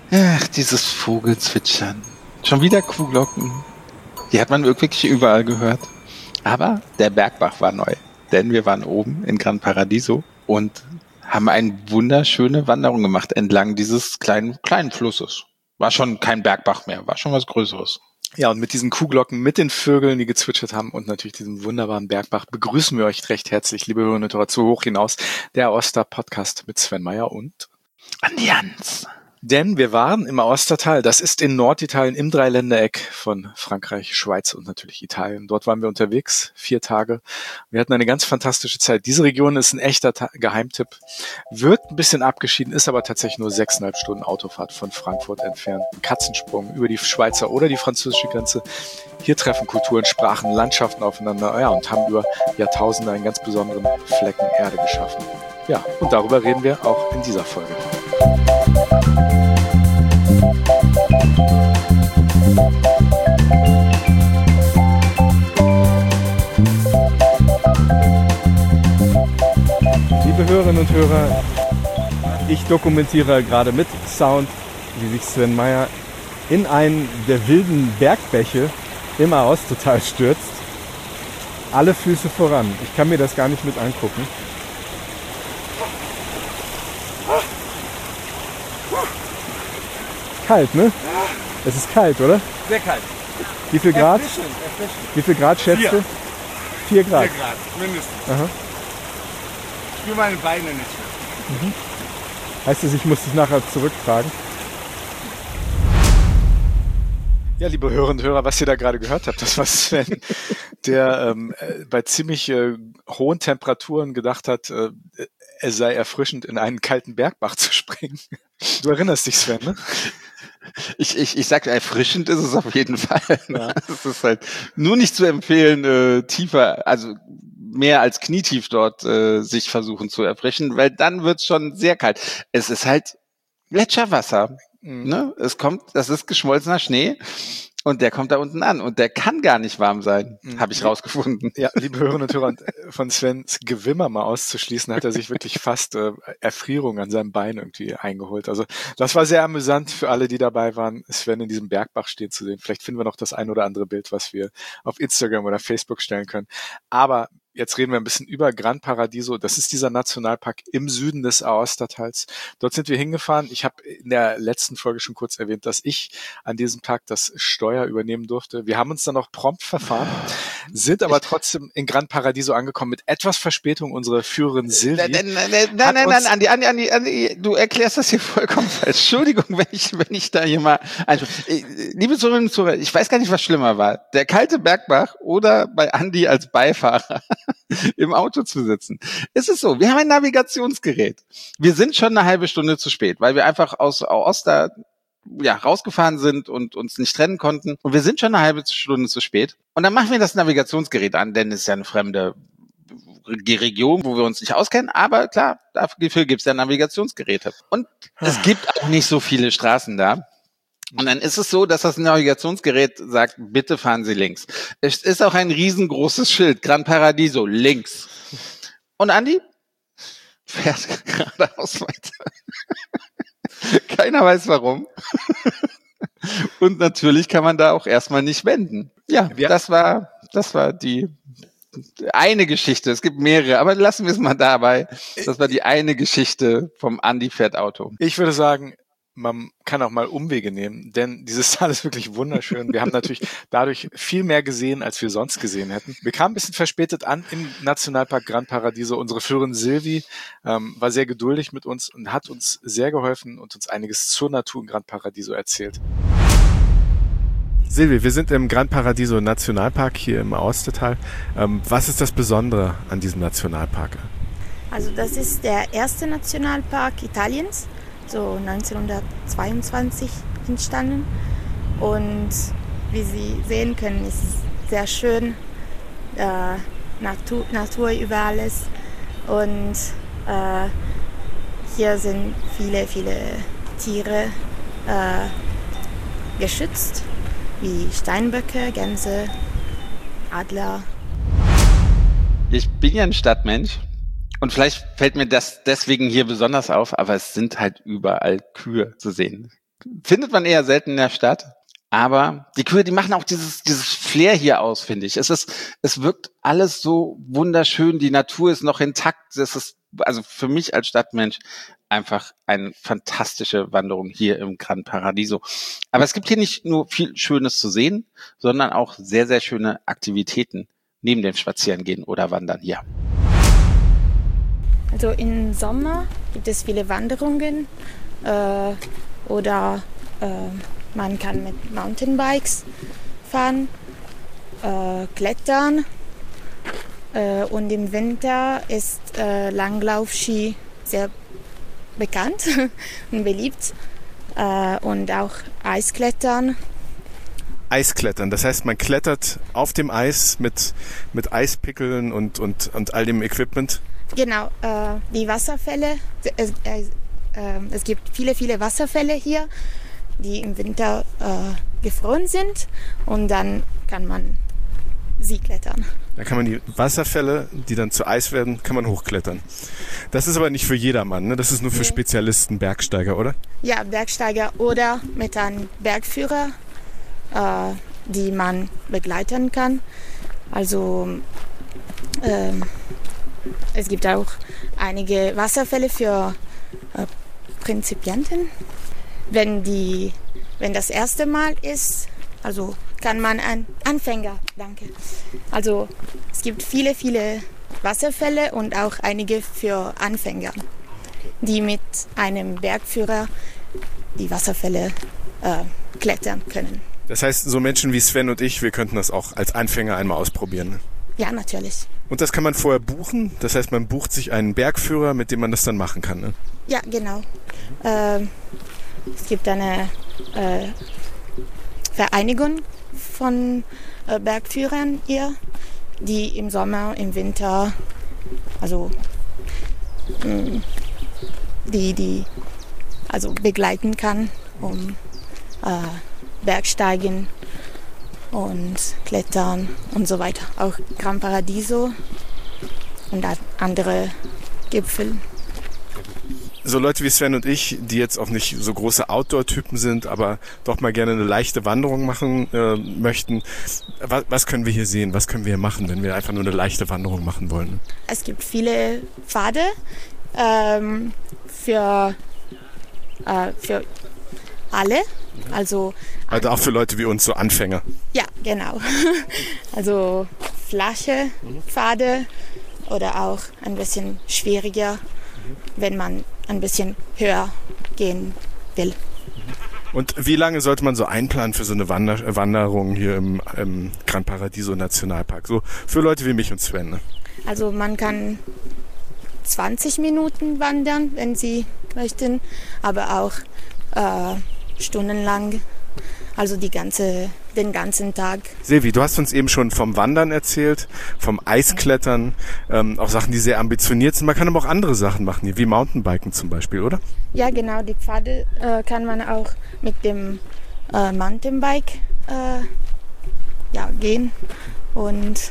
Ach, dieses Vogelzwitschern. Schon wieder Kuhglocken. Die hat man wirklich überall gehört. Aber der Bergbach war neu, denn wir waren oben in Gran Paradiso und haben eine wunderschöne Wanderung gemacht entlang dieses kleinen Flusses. War schon kein Bergbach mehr, war schon was Größeres. Ja, und mit diesen Kuhglocken, mit den Vögeln, die gezwitschert haben und natürlich diesem wunderbaren Bergbach begrüßen wir euch recht herzlich, liebe Hörerinnen und Hörer, zu Hoch hinaus, der Aosta-Podcast mit Sven Meyer und Andi Jans. Denn wir waren im Aostatal, das ist in Norditalien im Dreiländereck von Frankreich, Schweiz und natürlich Italien. Dort waren wir unterwegs, 4 Tage. Wir hatten eine ganz fantastische Zeit. Diese Region ist ein echter Geheimtipp. Wirkt ein bisschen abgeschieden, ist aber tatsächlich nur 6,5 Stunden Autofahrt von Frankfurt entfernt. Ein Katzensprung über die Schweizer oder die französische Grenze. Hier treffen Kulturen, Sprachen, Landschaften aufeinander, ja, und haben über Jahrtausende einen ganz besonderen Flecken Erde geschaffen. Ja, und darüber reden wir auch in dieser Folge. Liebe Hörerinnen und Hörer, ich dokumentiere gerade mit Sound, wie sich Sven Meyer in einen der wilden Bergbäche im Aostatal stürzt. Alle Füße voran. Ich kann mir das gar nicht mit angucken. Kalt, ne? Es ist kalt, oder? Sehr kalt. Wie viel Grad? Erfrischend. Wie viel Grad schätzt du? 4 Grad. 4 Grad, mindestens. Aha. Ich spüre meine Beine nicht mehr. Heißt das, ich muss dich nachher zurücktragen? Ja, liebe Hörerinnen und Hörer, was ihr da gerade gehört habt, das war Sven, der bei ziemlich hohen Temperaturen gedacht hat, es sei erfrischend, in einen kalten Bergbach zu springen. Du erinnerst dich, Sven, ne? Ich sag, erfrischend ist es auf jeden Fall. Ja. Es ist halt nur nicht zu empfehlen, tiefer, also mehr als knietief dort sich versuchen zu erfrischen, weil dann wird's schon sehr kalt. Es ist halt Gletscherwasser. Ne? Das ist geschmolzener Schnee und der kommt da unten an und der kann gar nicht warm sein, habe ich rausgefunden. Ja, liebe Hörerinnen und Hörer, von Svens Gewimmer mal auszuschließen, hat er sich wirklich fast Erfrierung an seinem Bein irgendwie eingeholt. Also das war sehr amüsant für alle, die dabei waren, Sven in diesem Bergbach stehen zu sehen. Vielleicht finden wir noch das ein oder andere Bild, was wir auf Instagram oder Facebook stellen können. Aber jetzt reden wir ein bisschen über Gran Paradiso. Das ist dieser Nationalpark im Süden des Aostatals. Dort sind wir hingefahren. Ich habe in der letzten Folge schon kurz erwähnt, dass ich an diesem Tag das Steuer übernehmen durfte. Wir haben uns dann auch prompt verfahren, sind aber trotzdem in Gran Paradiso angekommen. Mit etwas Verspätung unsere Führerin Silvi. Nein, Andi, du erklärst das hier vollkommen falsch. Entschuldigung, wenn ich da hier mal liebe Zuhörerinnen und Zuhörer, ich weiß gar nicht, was schlimmer war. Der kalte Bergbach oder bei Andi als Beifahrer im Auto zu sitzen. Es ist so, wir haben ein Navigationsgerät. Wir sind schon eine halbe Stunde zu spät, weil wir einfach aus Aosta rausgefahren sind und uns nicht trennen konnten. Und wir sind schon eine halbe Stunde zu spät. Und dann machen wir das Navigationsgerät an, denn es ist ja eine fremde Region, wo wir uns nicht auskennen. Aber klar, dafür gibt es ja Navigationsgeräte. Und es gibt auch nicht so viele Straßen da. Und dann ist es so, dass das Navigationsgerät sagt, bitte fahren Sie links. Es ist auch ein riesengroßes Schild, Gran Paradiso, links. Und Andi fährt geradeaus weiter. Keiner weiß warum. Und natürlich kann man da auch erstmal nicht wenden. Ja, das war die eine Geschichte. Es gibt mehrere, aber lassen wir es mal dabei. Das war die eine Geschichte vom Andi fährt Auto. Ich würde sagen, man kann auch mal Umwege nehmen, denn dieses Tal ist wirklich wunderschön. Wir haben natürlich dadurch viel mehr gesehen, als wir sonst gesehen hätten. Wir kamen ein bisschen verspätet an im Nationalpark Gran Paradiso. Unsere Führerin Silvi war sehr geduldig mit uns und hat uns sehr geholfen und uns einiges zur Natur in Gran Paradiso erzählt. Silvi, wir sind im Gran Paradiso Nationalpark hier im Aostatal. Was ist das Besondere an diesem Nationalpark? Also das ist der erste Nationalpark Italiens. So 1922 entstanden und wie Sie sehen können, ist es sehr schön, Natur über alles und hier sind viele Tiere geschützt, wie Steinböcke, Gänse, Adler. Ich bin ja ein Stadtmensch. Und vielleicht fällt mir das deswegen hier besonders auf, aber es sind halt überall Kühe zu sehen. Findet man eher selten in der Stadt. Aber die Kühe, die machen auch dieses Flair hier aus, finde ich. Es wirkt alles so wunderschön. Die Natur ist noch intakt. Das ist also für mich als Stadtmensch einfach eine fantastische Wanderung hier im Gran Paradiso. Aber es gibt hier nicht nur viel Schönes zu sehen, sondern auch sehr, sehr schöne Aktivitäten neben dem Spazierengehen oder Wandern hier. Also im Sommer gibt es viele Wanderungen oder man kann mit Mountainbikes fahren, klettern und im Winter ist Langlaufski sehr bekannt und beliebt und auch Eisklettern. Eisklettern, das heißt, man klettert auf dem Eis mit Eispickeln und all dem Equipment? Genau, die Wasserfälle, es gibt viele Wasserfälle hier, die im Winter gefroren sind und dann kann man sie klettern. Da kann man die Wasserfälle, die dann zu Eis werden, kann man hochklettern. Das ist aber nicht für jedermann, ne? Das ist nur für Spezialisten, Bergsteiger, oder? Ja, Bergsteiger oder mit einem Bergführer, die man begleiten kann. Also es gibt auch einige Wasserfälle für Prinzipianten. Wenn das erste Mal ist, also kann man ein Anfänger, danke. Also es gibt viele Wasserfälle und auch einige für Anfänger, die mit einem Bergführer die Wasserfälle klettern können. Das heißt, so Menschen wie Sven und ich, wir könnten das auch als Anfänger einmal ausprobieren. Ne? Ja, natürlich. Und das kann man vorher buchen? Das heißt, man bucht sich einen Bergführer, mit dem man das dann machen kann, ne? Ja, genau. Es gibt eine Vereinigung von Bergführern hier, die im Sommer, im Winter, also die also begleiten kann, um Bergsteigen und Klettern und so weiter. Auch Gran Paradiso und andere Gipfel. So Leute wie Sven und ich, die jetzt auch nicht so große Outdoor-Typen sind, aber doch mal gerne eine leichte Wanderung machen möchten. Was können wir hier sehen? Was können wir hier machen, wenn wir einfach nur eine leichte Wanderung machen wollen? Es gibt viele Pfade für alle. Also auch für Leute wie uns, so Anfänger. Ja, genau. Also flache Pfade oder auch ein bisschen schwieriger, wenn man ein bisschen höher gehen will. Und wie lange sollte man so einplanen für so eine Wanderung hier im Gran Paradiso Nationalpark? So für Leute wie mich und Sven. Ne? Also man kann 20 Minuten wandern, wenn Sie möchten, aber auch stundenlang, also den ganzen Tag. Silvi, du hast uns eben schon vom Wandern erzählt, vom Eisklettern, auch Sachen, die sehr ambitioniert sind. Man kann aber auch andere Sachen machen, hier, wie Mountainbiken zum Beispiel, oder? Ja, genau, die Pfade kann man auch mit dem Mountainbike gehen und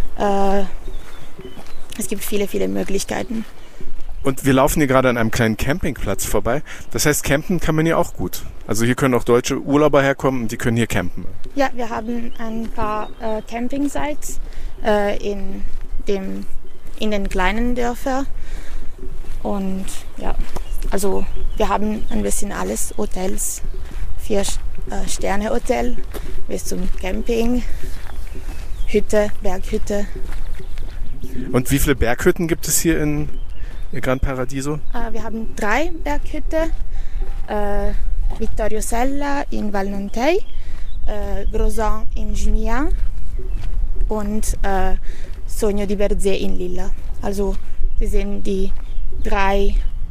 es gibt viele Möglichkeiten. Und wir laufen hier gerade an einem kleinen Campingplatz vorbei. Das heißt, campen kann man hier auch gut. Also hier können auch deutsche Urlauber herkommen und die können hier campen. Ja, wir haben ein paar Campingsites in den kleinen Dörfern. Und ja, also wir haben ein bisschen alles. Hotels, 4-Sterne-Hotel bis zum Camping, Hütte, Berghütte. Und wie viele Berghütten gibt es hier in Gran Paradiso? Wir haben 3 Berghütten. Vittorio Sella in Valnontey, Grosjean in Jumièges und Sogno di Berzé in Lilla. Also wir sehen die 3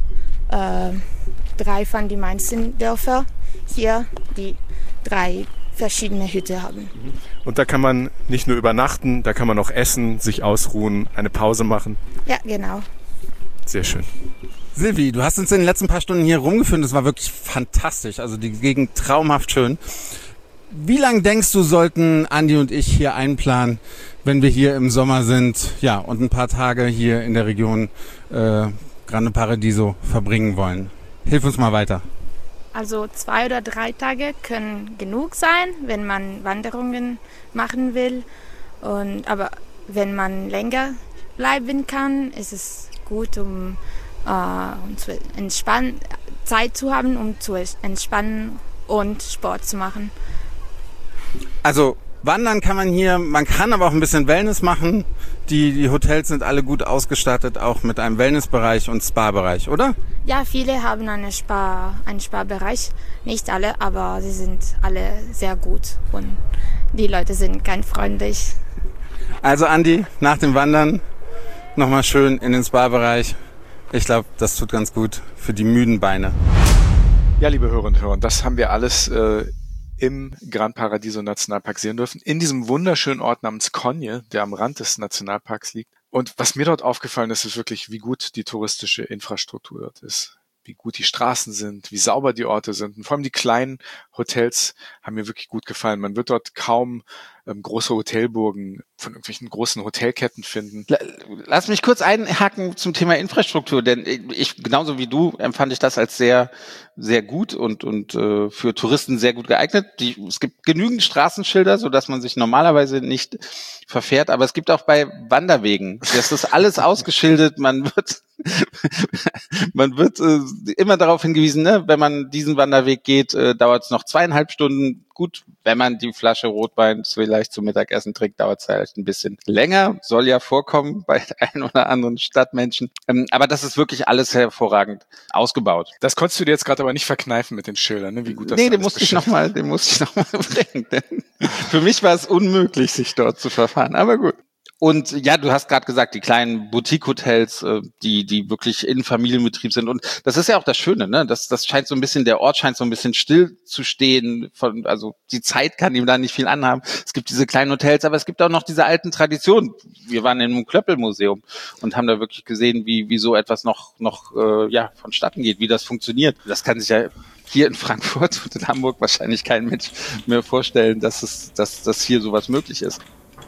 von den meisten Dörfer hier, die 3 verschiedene Hütten haben. Und da kann man nicht nur übernachten, da kann man auch essen, sich ausruhen, eine Pause machen. Ja, genau. Sehr schön. Silvi, du hast uns in den letzten paar Stunden hier rumgeführt. Das war wirklich fantastisch. Also die Gegend traumhaft schön. Wie lange denkst du, sollten Andi und ich hier einplanen, wenn wir hier im Sommer sind, ja, und ein paar Tage hier in der Region Gran Paradiso verbringen wollen? Hilf uns mal weiter. Also 2 oder 3 Tage können genug sein, wenn man Wanderungen machen will. Aber wenn man länger bleiben kann, ist es gut, um zu entspannen, Zeit zu haben, um zu entspannen und Sport zu machen. Also wandern kann man hier, man kann aber auch ein bisschen Wellness machen. Die Hotels sind alle gut ausgestattet, auch mit einem Wellnessbereich und Spa-Bereich, oder? Ja, viele haben einen Spa-Bereich. Nicht alle, aber sie sind alle sehr gut und die Leute sind ganz freundlich. Also Andi, nach dem Wandern nochmal schön in den Spa-Bereich. Ich glaube, das tut ganz gut für die müden Beine. Ja, liebe Hörerinnen und Hörer, das haben wir alles im Gran Paradiso Nationalpark sehen dürfen, in diesem wunderschönen Ort namens Cogne, der am Rand des Nationalparks liegt. Und was mir dort aufgefallen ist, ist wirklich, wie gut die touristische Infrastruktur dort ist, wie gut die Straßen sind, wie sauber die Orte sind. Und vor allem die kleinen Hotels haben mir wirklich gut gefallen. Man wird dort kaum große Hotelburgen von irgendwelchen großen Hotelketten finden. Lass mich kurz einhaken zum Thema Infrastruktur, denn ich genauso wie du empfand ich das als sehr, sehr gut und für Touristen sehr gut geeignet. Es gibt genügend Straßenschilder, so dass man sich normalerweise nicht verfährt, aber es gibt auch bei Wanderwegen, das ist alles ausgeschildert. Man wird immer darauf hingewiesen, ne, wenn man diesen Wanderweg geht, dauert es noch 2,5 Stunden. Gut, wenn man die Flasche Rotwein vielleicht zum Mittagessen trinkt, dauert es halt ein bisschen länger. Soll ja vorkommen bei ein oder anderen Stadtmenschen. Aber das ist wirklich alles hervorragend ausgebaut. Das konntest du dir jetzt gerade aber nicht verkneifen mit den Schildern, ne? Wie gut das Nee, den musste ich noch mal bringen. Denn für mich war es unmöglich, sich dort zu verfahren. Aber gut. Und ja, du hast gerade gesagt, die kleinen Boutique-Hotels, die wirklich in Familienbetrieb sind. Und das ist ja auch das Schöne, ne? Das scheint so ein bisschen, der Ort scheint so ein bisschen still zu stehen. Also die Zeit kann ihm da nicht viel anhaben. Es gibt diese kleinen Hotels, aber es gibt auch noch diese alten Traditionen. Wir waren in einem Klöppelmuseum und haben da wirklich gesehen, wie so etwas noch vonstatten geht, wie das funktioniert. Das kann sich ja hier in Frankfurt und in Hamburg wahrscheinlich kein Mensch mehr vorstellen, dass hier sowas möglich ist.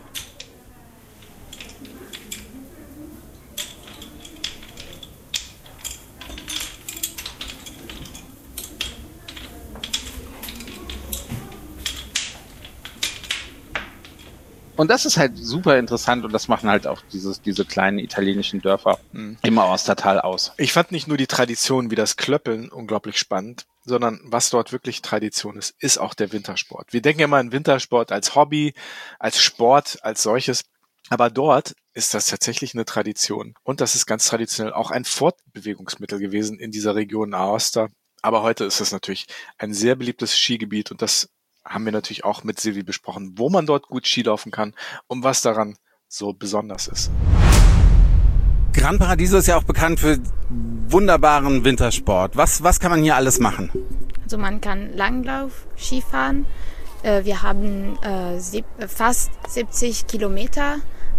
Und das ist halt super interessant und das machen halt auch diese kleinen italienischen Dörfer im Aostatal aus. Ich fand nicht nur die Tradition wie das Klöppeln unglaublich spannend, sondern was dort wirklich Tradition ist auch der Wintersport. Wir denken ja immer an Wintersport als Hobby, als Sport, als solches. Aber dort ist das tatsächlich eine Tradition. Und das ist ganz traditionell auch ein Fortbewegungsmittel gewesen in dieser Region Aosta. Aber heute ist es natürlich ein sehr beliebtes Skigebiet und das haben wir natürlich auch mit Silvi besprochen, wo man dort gut Skilaufen kann und was daran so besonders ist. Gran Paradiso ist ja auch bekannt für wunderbaren Wintersport. Was kann man hier alles machen? Also man kann Langlauf, Skifahren. Wir haben fast 70 Kilometer.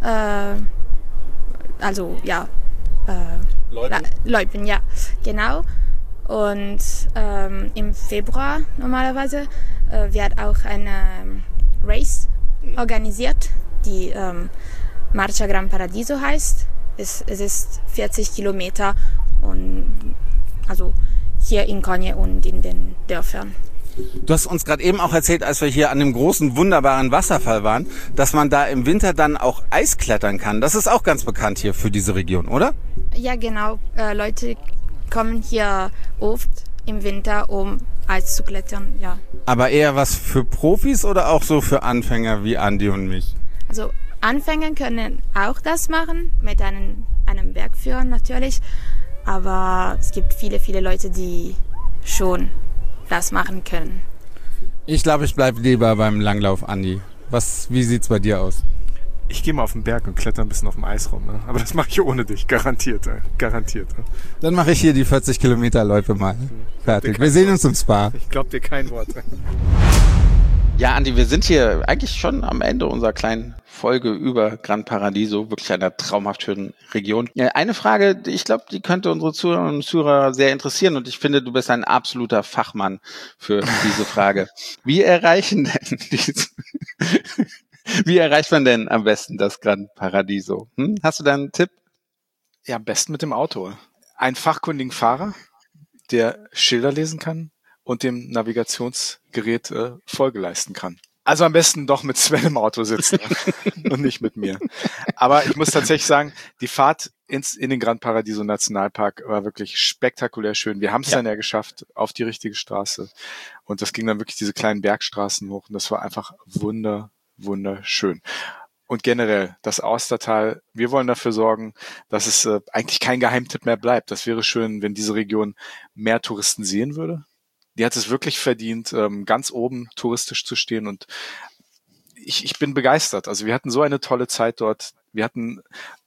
Loipen, ja, genau. Und im Februar normalerweise wird auch eine Race organisiert, die Marcia Gran Paradiso heißt. Es ist 40 Kilometer und also hier in Cogne und in den Dörfern. Du hast uns gerade eben auch erzählt, als wir hier an dem großen, wunderbaren Wasserfall waren, dass man da im Winter dann auch Eis klettern kann. Das ist auch ganz bekannt hier für diese Region, oder? Ja, genau. Leute kommen hier oft im Winter, um Eis zu klettern, ja. Aber eher was für Profis oder auch so für Anfänger wie Andi und mich? Also Anfänger können auch das machen, mit einem Bergführer natürlich. Aber es gibt viele, viele Leute, die schon das machen können. Ich glaube, ich bleibe lieber beim Langlauf, Andi. Wie sieht's bei dir aus? Ich gehe mal auf den Berg und kletter ein bisschen auf dem Eis rum. Ne? Aber das mache ich ohne dich, garantiert. Garantiert. Dann mache ich hier die 40 Kilometer Loipe mal. Fertig. Wir sehen uns im Spa. Ich glaube dir kein Wort. Ja, Andi, wir sind hier eigentlich schon am Ende unserer kleinen Folge über Gran Paradiso, wirklich einer traumhaft schönen Region. Ja, eine Frage, ich glaube, die könnte unsere Zuhörerinnen und Zuhörer sehr interessieren und ich finde, du bist ein absoluter Fachmann für diese Frage. Wie erreicht man denn am besten das Gran Paradiso? Hast du da einen Tipp? Ja, am besten mit dem Auto. Einen fachkundigen Fahrer, der Schilder lesen kann und dem Navigationsgerät Folge leisten kann. Also am besten doch mit Sven im Auto sitzen und nicht mit mir. Aber ich muss tatsächlich sagen, die Fahrt in den Gran Paradiso Nationalpark war wirklich spektakulär schön. Wir haben es dann ja geschafft auf die richtige Straße. Und das ging dann wirklich diese kleinen Bergstraßen hoch. Und das war einfach wunderschön. Und generell, das Aostatal, wir wollen dafür sorgen, dass es eigentlich kein Geheimtipp mehr bleibt. Das wäre schön, wenn diese Region mehr Touristen sehen würde. Die hat es wirklich verdient, ganz oben touristisch zu stehen. Und ich bin begeistert. Also wir hatten so eine tolle Zeit dort. Wir hatten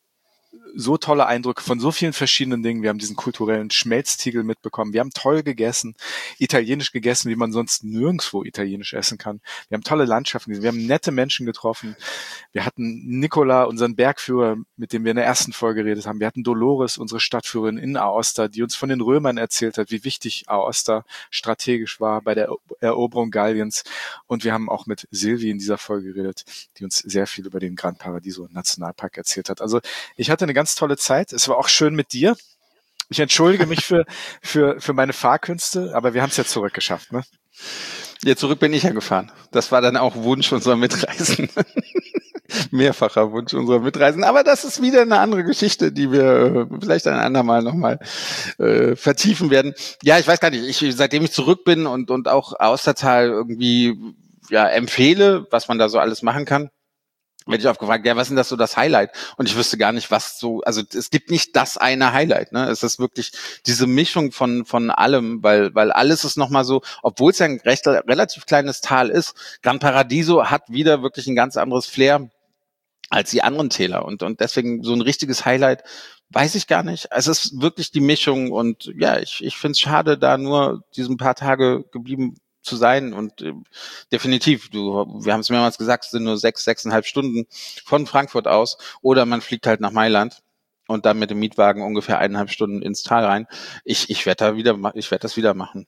so tolle Eindrücke von so vielen verschiedenen Dingen. Wir haben diesen kulturellen Schmelztiegel mitbekommen. Wir haben toll gegessen, italienisch gegessen, wie man sonst nirgendwo italienisch essen kann. Wir haben tolle Landschaften gesehen. Wir haben nette Menschen getroffen. Wir hatten Nicola, unseren Bergführer, mit dem wir in der ersten Folge geredet haben. Wir hatten Dolores, unsere Stadtführerin in Aosta, die uns von den Römern erzählt hat, wie wichtig Aosta strategisch war bei der Eroberung Galliens. Und wir haben auch mit Silvi in dieser Folge geredet, die uns sehr viel über den Gran Paradiso Nationalpark erzählt hat. Also ich hatte eine ganz tolle Zeit. Es war auch schön mit dir. Ich entschuldige mich für meine Fahrkünste, aber wir haben es ja zurückgeschafft, ne? Ja, zurück bin ich ja gefahren. Das war dann auch Wunsch unserer Mitreisenden. Mehrfacher Wunsch unserer Mitreisenden. Aber das ist wieder eine andere Geschichte, die wir vielleicht ein andermal nochmal vertiefen werden. Ja, ich weiß gar nicht. Seitdem ich zurück bin und auch Aostatal irgendwie empfehle, was man da so alles machen kann, werde ich aufgefragt, was ist denn das so das Highlight? Und ich wüsste gar nicht, also es gibt nicht das eine Highlight, ne? Es ist wirklich diese Mischung von allem, weil alles ist nochmal so, obwohl es ja ein relativ kleines Tal ist, Gran Paradiso hat wieder wirklich ein ganz anderes Flair als die anderen Täler und deswegen so ein richtiges Highlight weiß ich gar nicht. Es ist wirklich die Mischung und ja, ich finde es schade, da nur diesen paar Tage geblieben zu sein und definitiv, wir haben es mehrmals gesagt, es sind nur 6,5 Stunden von Frankfurt aus oder man fliegt halt nach Mailand und dann mit dem Mietwagen ungefähr 1,5 Stunden ins Tal rein. Ich werde das wieder machen.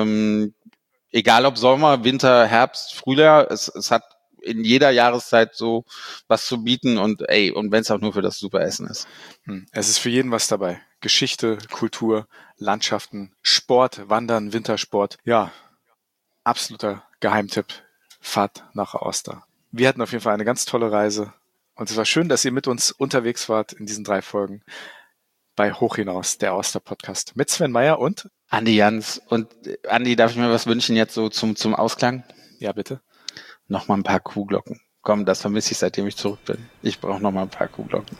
Egal ob Sommer, Winter, Herbst, Frühjahr, es hat in jeder Jahreszeit so was zu bieten und wenn es auch nur für das super Essen ist. Es ist für jeden was dabei. Geschichte, Kultur, Landschaften, Sport, Wandern, Wintersport. Ja, absoluter Geheimtipp, Fahrt nach Aosta. Wir hatten auf jeden Fall eine ganz tolle Reise und es war schön, dass ihr mit uns unterwegs wart in diesen 3 Folgen bei Hoch hinaus, der Aosta-Podcast mit Sven Meyer und Andi Jans. Und Andi, darf ich mir was wünschen jetzt so zum Ausklang? Ja, bitte. Nochmal ein paar Kuhglocken. Komm, das vermisse ich, seitdem ich zurück bin. Ich brauche nochmal ein paar Kuhglocken.